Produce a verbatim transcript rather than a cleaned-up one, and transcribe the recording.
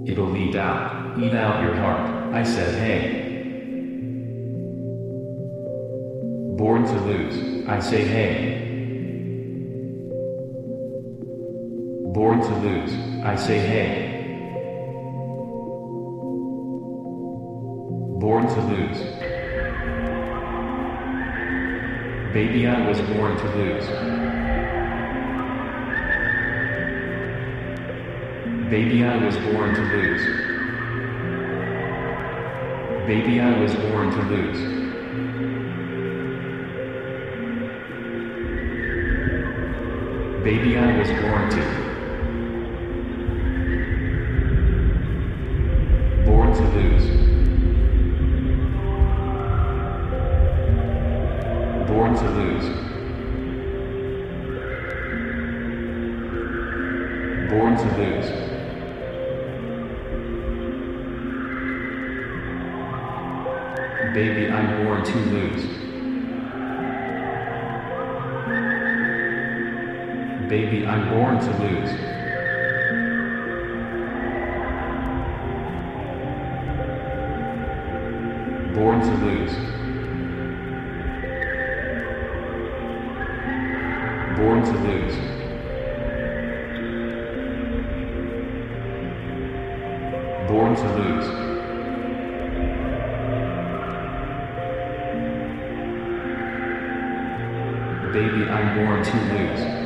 It'll lead out, eat out your heart. I said hey. Born to lose. I say hey. Born to lose. I say hey. Born to lose. Baby, I was born to lose. Baby, I was born to lose. Baby, I was born to lose. Baby, I was born to. Born to lose. Born to lose. Born to lose. Baby, I'm born to lose. Baby, I'm born to lose. Born to lose. Born to lose. Born to lose. Baby, I'm born to lose.